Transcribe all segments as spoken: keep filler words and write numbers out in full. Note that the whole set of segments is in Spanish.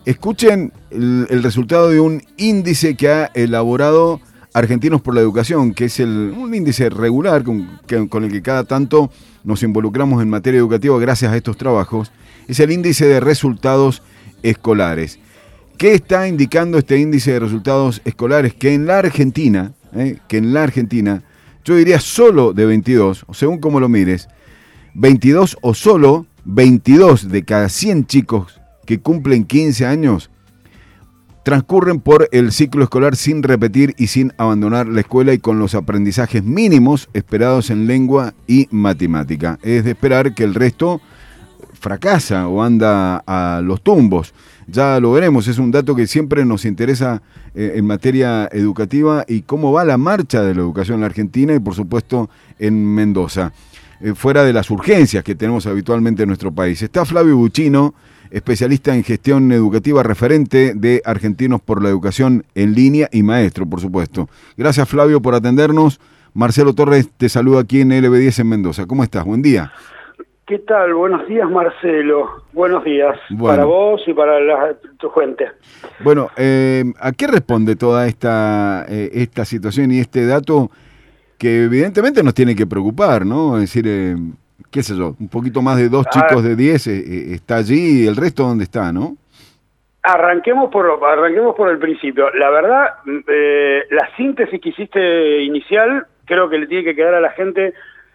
Escuchen el, el resultado de un índice que ha elaborado Argentinos por la Educación, que es el, un índice regular con, que, con el que cada tanto nos involucramos en materia educativa gracias a estos trabajos. Es el índice de resultados escolares. ¿Qué está indicando este índice de resultados escolares? Que en la Argentina, eh, que en la Argentina, yo diría solo de veintidós, o según como lo mires, veintidós o solo veintidós de cada cien chicos que cumplen quince años transcurren por el ciclo escolar sin repetir y sin abandonar la escuela y con los aprendizajes mínimos esperados en lengua y matemática. Es de esperar que el resto fracasa o anda a los tumbos. Ya lo veremos, es un dato que siempre nos interesa eh, en materia educativa y cómo va la marcha de la educación en la Argentina y por supuesto en Mendoza, eh, fuera de las urgencias que tenemos habitualmente en nuestro país. Está Flavio Buccino, especialista en gestión educativa, referente de Argentinos por la Educación en línea y maestro, por supuesto. Gracias, Flavio, por atendernos. Marcelo Torres te saluda aquí en L B diez en Mendoza. ¿Cómo estás? Buen día. ¿Qué tal? Buenos días, Marcelo. Buenos días bueno. para vos y para la, tu gente. Bueno, eh, ¿a qué responde toda esta, eh, esta situación y este dato que evidentemente nos tiene que preocupar, ¿no? Es decir, eh, qué sé yo, un poquito más de dos ah, chicos de diez eh, eh, está allí y el resto ¿dónde está, no? Arranquemos por, arranquemos por el principio. La verdad, eh, la síntesis que hiciste inicial creo que le tiene que quedar a la gente,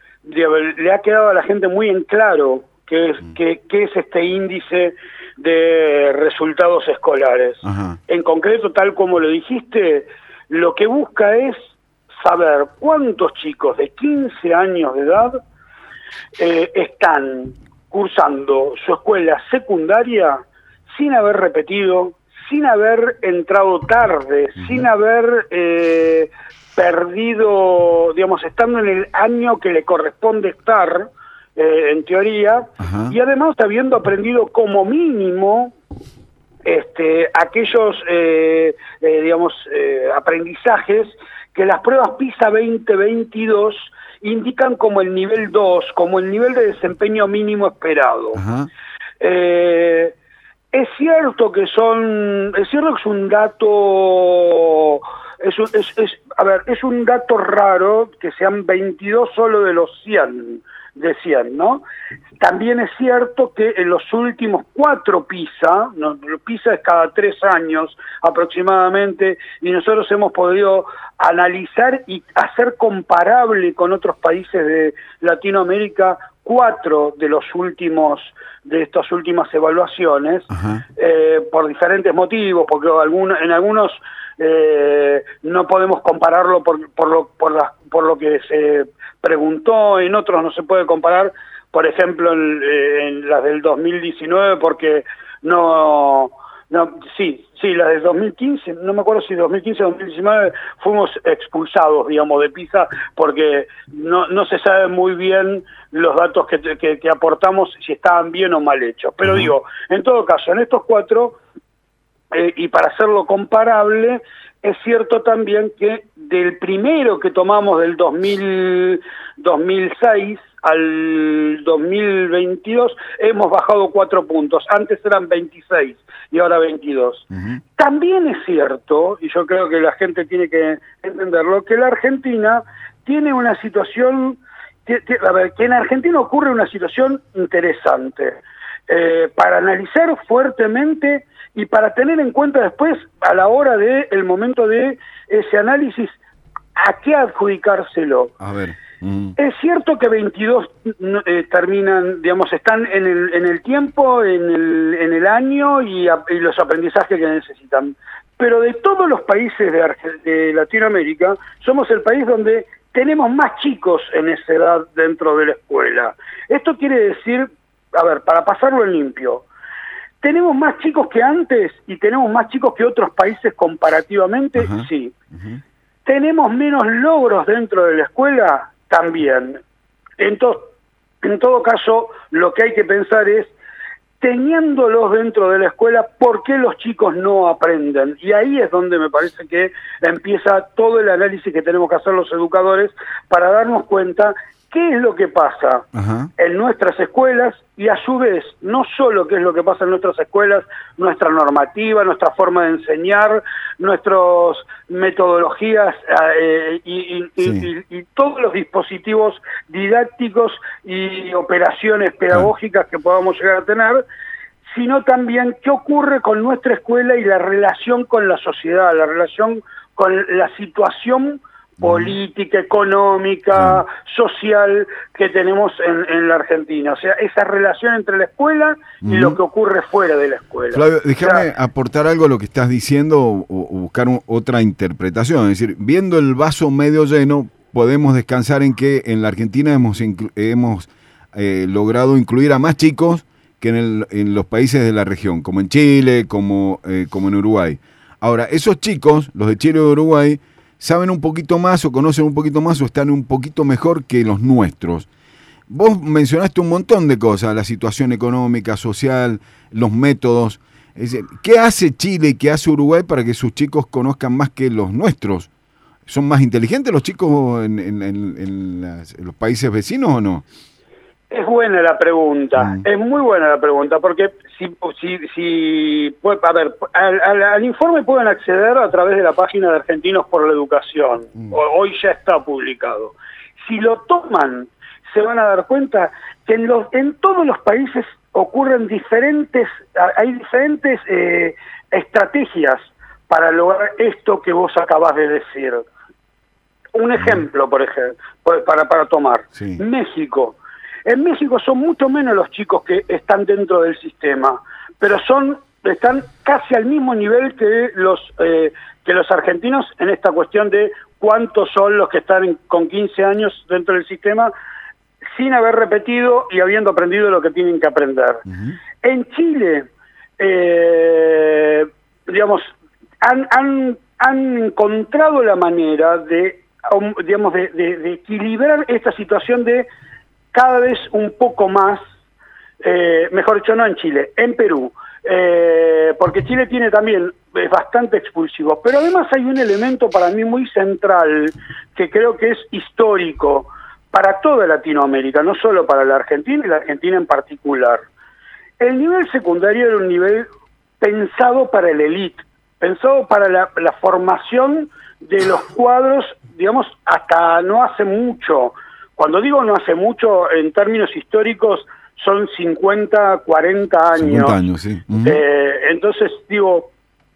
le ha quedado a la gente muy en claro qué es, mm. qué, qué es este índice de resultados escolares. Ajá. En concreto, tal como lo dijiste, lo que busca es saber cuántos chicos de quince años de edad eh, están cursando su escuela secundaria sin haber repetido, sin haber entrado tarde, uh-huh. sin haber eh, perdido, digamos, estando en el año que le corresponde estar, eh, en teoría, uh-huh. y además habiendo aprendido como mínimo este, aquellos, eh, eh, digamos, eh, aprendizajes que las pruebas PISA veinte veintidós indican como el nivel dos, como el nivel de desempeño mínimo esperado. Uh-huh. Eh, es cierto que son, es cierto que es un dato, es, es, es, a ver, es un dato raro que sean veintidós solo de los cien, de cien, ¿no? También es cierto que en los últimos cuatro PISA, ¿no? PISA es cada tres años aproximadamente, y nosotros hemos podido analizar y hacer comparable con otros países de Latinoamérica cuatro de los últimos, de estas últimas evaluaciones, eh, por diferentes motivos, porque algunos, en algunos eh, no podemos compararlo por, por, lo, por, la, por lo que se preguntó, en otros no se puede comparar, por ejemplo, en, en las del dos mil diecinueve, porque no, no, sí, sí, las del dos mil quince, no me acuerdo si dos mil quince o dos mil diecinueve fuimos expulsados, digamos, de PISA, porque no, no se sabe muy bien los datos que, que, que aportamos, si estaban bien o mal hechos. Pero uh-huh. digo, en todo caso, en estos cuatro, eh, y para hacerlo comparable, es cierto también que del primero que tomamos del dos mil, dos mil seis al dos mil veintidós hemos bajado cuatro puntos. Antes eran veintiséis y ahora veintidós. Uh-huh. También es cierto, y yo creo que la gente tiene que entenderlo, que la Argentina tiene una situación, que, que, a ver, que en Argentina ocurre una situación interesante eh, para analizar fuertemente y para tener en cuenta después, a la hora de el momento de ese análisis, a qué adjudicárselo. A ver. Mm. Es cierto que veintidós eh, terminan, digamos, están en el, en el tiempo, en el, en el año y, a, y los aprendizajes que necesitan. Pero de todos los países de, Arge- de Latinoamérica, somos el país donde tenemos más chicos en esa edad dentro de la escuela. Esto quiere decir, a ver, para pasarlo en limpio, ¿tenemos más chicos que antes y tenemos más chicos que otros países comparativamente? Uh-huh. Sí. Uh-huh. ¿Tenemos menos logros dentro de la escuela? También. En, to- en todo caso, lo que hay que pensar es, teniéndolos dentro de la escuela, ¿por qué los chicos no aprenden? Y ahí es donde me parece que empieza todo el análisis que tenemos que hacer los educadores para darnos cuenta qué es lo que pasa Ajá. en nuestras escuelas y a su vez, no solo qué es lo que pasa en nuestras escuelas, nuestra normativa, nuestra forma de enseñar, nuestras metodologías eh, y, y, sí. y, y todos los dispositivos didácticos y operaciones pedagógicas claro. que podamos llegar a tener, sino también qué ocurre con nuestra escuela y la relación con la sociedad, la relación con la situación política, económica, sí. social que tenemos en, en la Argentina. O sea, esa relación entre la escuela y uh-huh. lo que ocurre fuera de la escuela. Flavio, déjame o sea, aportar algo a lo que estás diciendo o, o buscar un, otra interpretación. Es decir, viendo el vaso medio lleno, podemos descansar en que en la Argentina hemos, inclu- hemos eh, logrado incluir a más chicos que en, el, en los países de la región, como en Chile, como, eh, como en Uruguay. Ahora, esos chicos, los de Chile y de Uruguay, saben un poquito más o conocen un poquito más o están un poquito mejor que los nuestros. Vos mencionaste un montón de cosas, la situación económica, social, los métodos. Es decir, ¿qué hace Chile y qué hace Uruguay para que sus chicos conozcan más que los nuestros? ¿Son más inteligentes los chicos en, en, en, en, las, en los países vecinos o no? Es buena la pregunta, mm. es muy buena la pregunta, porque si, si, si a ver, al, al, al informe pueden acceder a través de la página de Argentinos por la Educación, mm. hoy ya está publicado. Si lo toman, se van a dar cuenta que en, los, en todos los países ocurren diferentes, hay diferentes eh, estrategias para lograr esto que vos acabás de decir. Un ejemplo, por ejemplo, para, para tomar, sí. México. En México son mucho menos los chicos que están dentro del sistema, pero son están casi al mismo nivel que los eh, que los argentinos en esta cuestión de cuántos son los que están en, con quince años dentro del sistema sin haber repetido y habiendo aprendido lo que tienen que aprender. Uh-huh. En Chile, eh, digamos, han, han, han encontrado la manera de, digamos, de, de, de equilibrar esta situación de cada vez un poco más, eh, mejor dicho, no en Chile, en Perú, eh, porque Chile tiene también, es bastante expulsivo, pero además hay un elemento para mí muy central, que creo que es histórico para toda Latinoamérica, no solo para la Argentina y la Argentina en particular. El nivel secundario era un nivel pensado para el élite, pensado para la, la formación de los cuadros, digamos, hasta no hace mucho. Cuando digo no hace mucho, en términos históricos, son cincuenta, cuarenta años. cincuenta años, sí. Uh-huh. Eh, entonces, digo,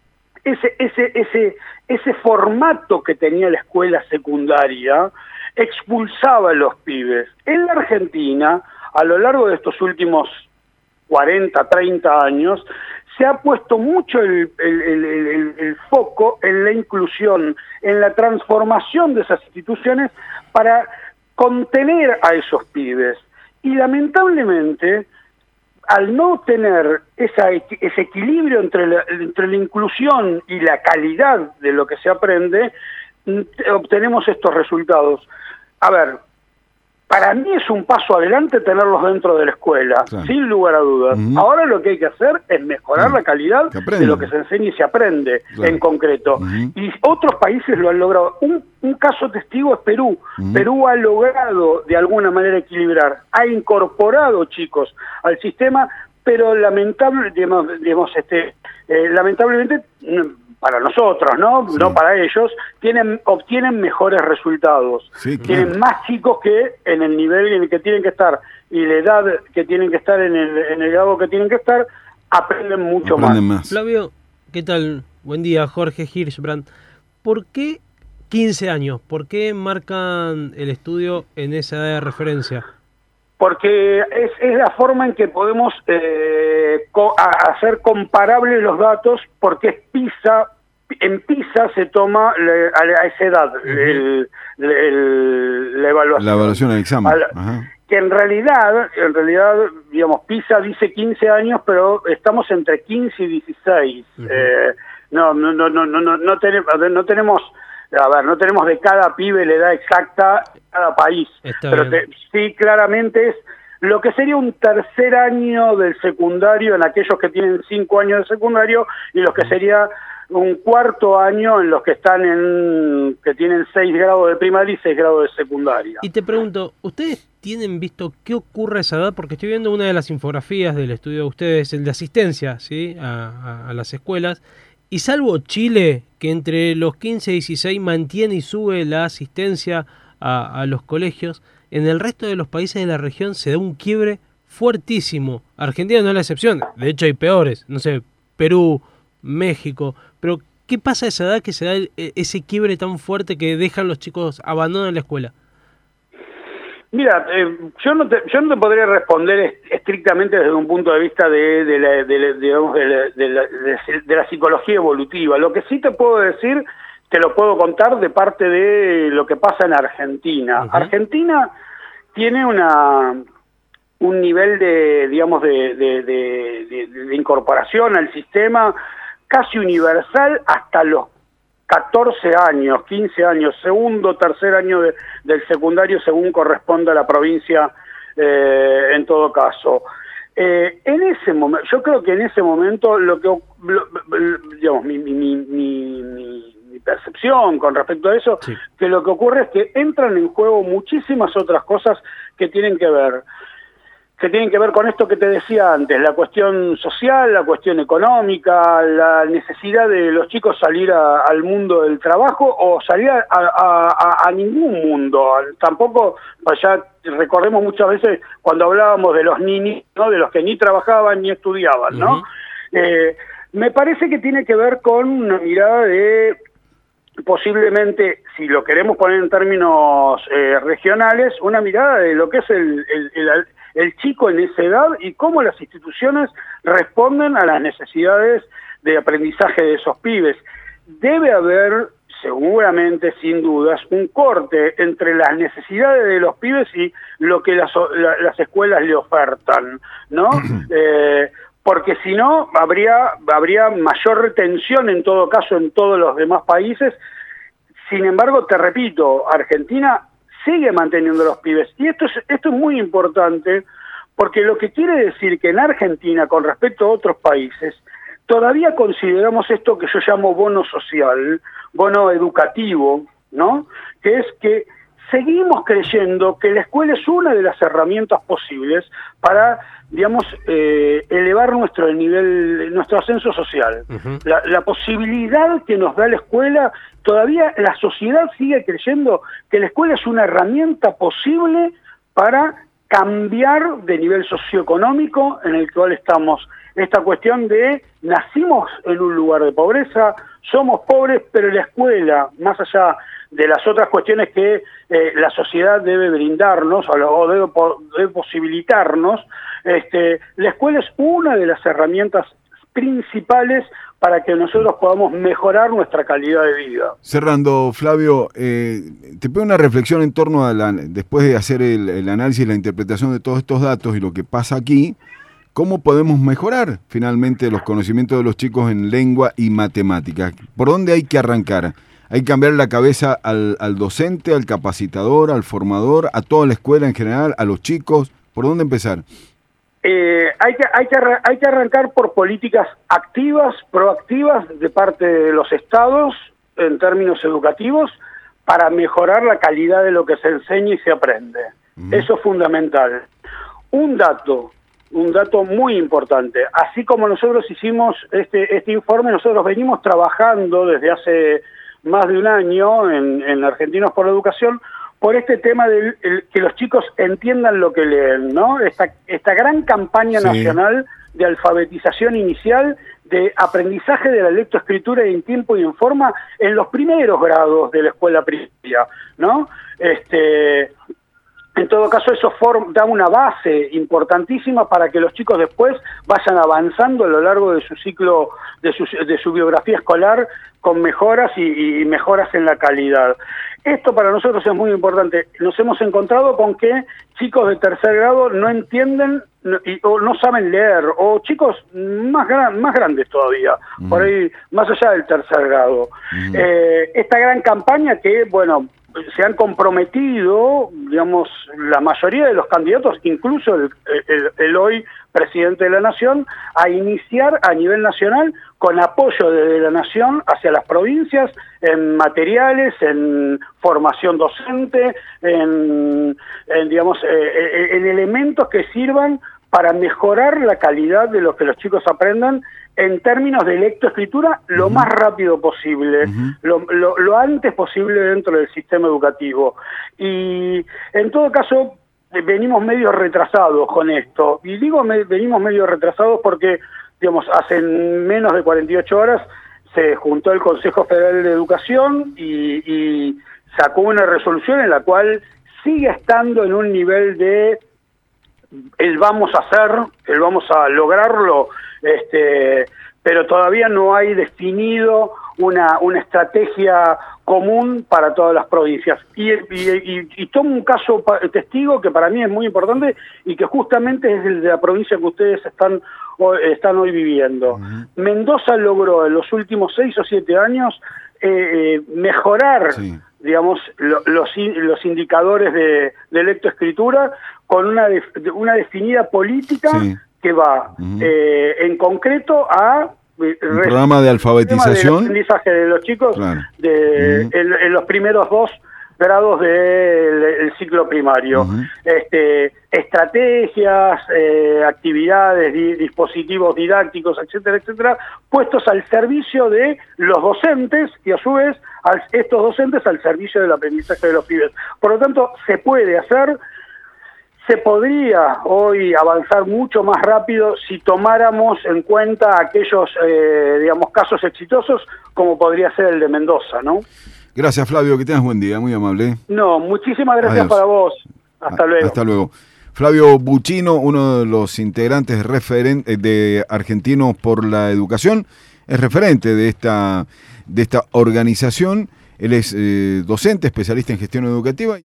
ese, ese, ese, ese formato que tenía la escuela secundaria expulsaba a los pibes. En la Argentina, a lo largo de estos últimos cuarenta, treinta años, se ha puesto mucho el, el, el, el, el foco en la inclusión, en la transformación de esas instituciones para contener a esos pibes. Y lamentablemente, al no tener esa, ese equilibrio entre la, entre la inclusión y la calidad de lo que se aprende, obtenemos estos resultados. A ver, para mí es un paso adelante tenerlos dentro de la escuela, claro. sin lugar a dudas. Uh-huh. Ahora lo que hay que hacer es mejorar uh-huh. la calidad de lo que se enseña y se aprende, claro. en concreto. Uh-huh. Y otros países lo han logrado. Un, un caso testigo es Perú. Uh-huh. Perú ha logrado de alguna manera equilibrar, ha incorporado chicos al sistema, pero lamentable, digamos, digamos este, eh, lamentablemente para nosotros, ¿no? Sí. No para ellos, tienen obtienen mejores resultados. Sí, claro. Tienen más chicos que en el nivel en el que tienen que estar y la edad que tienen que estar en el, en el grado que tienen que estar, aprenden mucho aprenden más. más. Flavio, ¿qué tal? Buen día, Jorge Hirschbrand. ¿Por qué quince años? ¿Por qué marcan el estudio en esa edad de referencia? Porque es, es la forma en que podemos eh, co- a hacer comparables los datos, porque es PISA, en PISA se toma le, a, a esa edad uh-huh. el, el, la evaluación. La evaluación del examen. La, uh-huh. Que en realidad, en realidad, digamos, PISA dice quince años, pero estamos entre quince y dieciséis. Uh-huh. Eh, no, no, no, no, no, no, no tenemos, no tenemos A ver, no tenemos de cada pibe la edad exacta en cada país, Está pero te, sí claramente es lo que sería un tercer año del secundario en aquellos que tienen cinco años de secundario y los que sería un cuarto año en los que están en que tienen seis grados de primaria y seis grados de secundaria. Y te pregunto, ¿ustedes tienen visto qué ocurre a esa edad? Porque estoy viendo una de las infografías del estudio de ustedes, el de asistencia, ¿sí? a, a, a las escuelas, y salvo Chile, que entre los quince y dieciséis mantiene y sube la asistencia a, a los colegios, en el resto de los países de la región se da un quiebre fuertísimo. Argentina no es la excepción, de hecho hay peores, no sé, Perú, México, pero ¿qué pasa a esa edad que se da el, ese quiebre tan fuerte que dejan los chicos, abandonan la escuela? Mira, eh, yo no te, yo no te podría responder estrictamente desde un punto de vista de, de, la, de, la, digamos, de, la, de, la, de la psicología evolutiva. Lo que sí te puedo decir, te lo puedo contar de parte de lo que pasa en Argentina. Uh-huh. Argentina tiene una un nivel de, digamos, de, de, de, de, de incorporación al sistema casi universal hasta los catorce años, quince años, segundo, tercer año de, del secundario, según corresponda a la provincia, eh, en todo caso. Eh, en ese momento, yo creo que en ese momento, lo que, lo, digamos, mi, mi, mi, mi, mi percepción con respecto a eso, sí. que lo que ocurre es que entran en juego muchísimas otras cosas que tienen que ver que tienen que ver con esto que te decía antes, la cuestión social, la cuestión económica, la necesidad de los chicos salir a, al mundo del trabajo o salir a, a, a, a ningún mundo. Tampoco, ya recordemos muchas veces cuando hablábamos de los ninis, ¿no? De los que ni trabajaban ni estudiaban, ¿no? Uh-huh. eh, me parece que tiene que ver con una mirada de, posiblemente, si lo queremos poner en términos eh, regionales, una mirada de lo que es el, el, el el chico en esa edad y cómo las instituciones responden a las necesidades de aprendizaje de esos pibes. Debe haber, seguramente, sin dudas, un corte entre las necesidades de los pibes y lo que las, la, las escuelas le ofertan, ¿no? eh, porque si no, habría, habría mayor retención en todo caso en todos los demás países. Sin embargo, te repito, Argentina sigue manteniendo los pibes. Y esto es, esto es muy importante, porque lo que quiere decir que en Argentina, con respecto a otros países, todavía consideramos esto que yo llamo bono social, bono educativo, ¿no? Que es que seguimos creyendo que la escuela es una de las herramientas posibles para, digamos, eh, elevar nuestro nivel, nuestro ascenso social. Uh-huh. La, la posibilidad que nos da la escuela, todavía la sociedad sigue creyendo que la escuela es una herramienta posible para cambiar de nivel socioeconómico en el cual estamos. Esta cuestión de nacimos en un lugar de pobreza, somos pobres, pero la escuela, más allá de las otras cuestiones que eh, la sociedad debe brindarnos o, o debe, debe posibilitarnos, este, la escuela es una de las herramientas principales para que nosotros podamos mejorar nuestra calidad de vida. Cerrando, Flavio, eh, te pido una reflexión en torno a la, después de hacer el, el análisis y la interpretación de todos estos datos y lo que pasa aquí, ¿cómo podemos mejorar finalmente los conocimientos de los chicos en lengua y matemáticas? ¿Por dónde hay que arrancar? ¿Hay que cambiar la cabeza al, al docente, al capacitador, al formador, a toda la escuela en general, a los chicos? ¿Por dónde empezar? Eh, hay que, hay que, hay que arrancar por políticas activas, proactivas de parte de los estados en términos educativos para mejorar la calidad de lo que se enseña y se aprende. Mm. Eso es fundamental. Un dato, un dato muy importante. Así como nosotros hicimos este, este informe, nosotros venimos trabajando desde hace más de un año en, en Argentinos por la Educación por este tema de que los chicos entiendan lo que leen, ¿no? Esta, esta gran campaña sí. nacional de alfabetización inicial, de aprendizaje de la lectoescritura en tiempo y en forma en los primeros grados de la escuela primaria, ¿no? Este, en todo caso, eso form, da una base importantísima para que los chicos después vayan avanzando a lo largo de su ciclo, de su, de su biografía escolar, con mejoras y, y mejoras en la calidad. Esto para nosotros es muy importante. Nos hemos encontrado con que chicos de tercer grado no entienden no, y, o no saben leer, o chicos más, gran, más grandes todavía, mm. por ahí más allá del tercer grado. Mm. Eh, esta gran campaña que, bueno, se han comprometido, digamos, la mayoría de los candidatos, incluso el, el, el hoy presidente de la Nación, a iniciar a nivel nacional con apoyo desde la Nación hacia las provincias en materiales, en formación docente, en, en digamos, eh, en elementos que sirvan para mejorar la calidad de lo que los chicos aprendan en términos de lectoescritura lo uh-huh. más rápido posible, uh-huh. lo, lo, lo antes posible dentro del sistema educativo. Y en todo caso, venimos medio retrasados con esto. Y digo me, venimos medio retrasados porque, digamos, hace menos de cuarenta y ocho horas se juntó el Consejo Federal de Educación y, y sacó una resolución en la cual sigue estando en un nivel de el vamos a hacer, el vamos a lograrlo, este, pero todavía no hay definido una, una estrategia común para todas las provincias. Y, y, y, y tomo un caso testigo que para mí es muy importante y que justamente es el de la provincia que ustedes están, están hoy viviendo. Uh-huh. Mendoza logró en los últimos seis o siete años eh, mejorar, sí. digamos, lo, los, los indicadores de, de lectoescritura con una, de, una definida política sí. que va uh-huh. eh, en concreto a un programa de alfabetización de aprendizaje de los chicos claro. de, uh-huh. en, en los primeros dos grados del de, ciclo primario. Uh-huh. este, estrategias, eh, actividades, di, dispositivos didácticos, etcétera, etcétera, puestos al servicio de los docentes y a su vez al, estos docentes al servicio del aprendizaje de los pibes. Por lo tanto, se puede hacer. Se podría hoy avanzar mucho más rápido si tomáramos en cuenta aquellos, eh, digamos, casos exitosos como podría ser el de Mendoza, ¿no? Gracias, Flavio, que tengas buen día, muy amable. No, muchísimas gracias. Adiós. Para vos. Hasta luego. Hasta luego. Flavio Buccino, uno de los integrantes referente de Argentinos por la Educación, es referente de esta, de esta organización. Él es eh, docente, especialista en gestión educativa.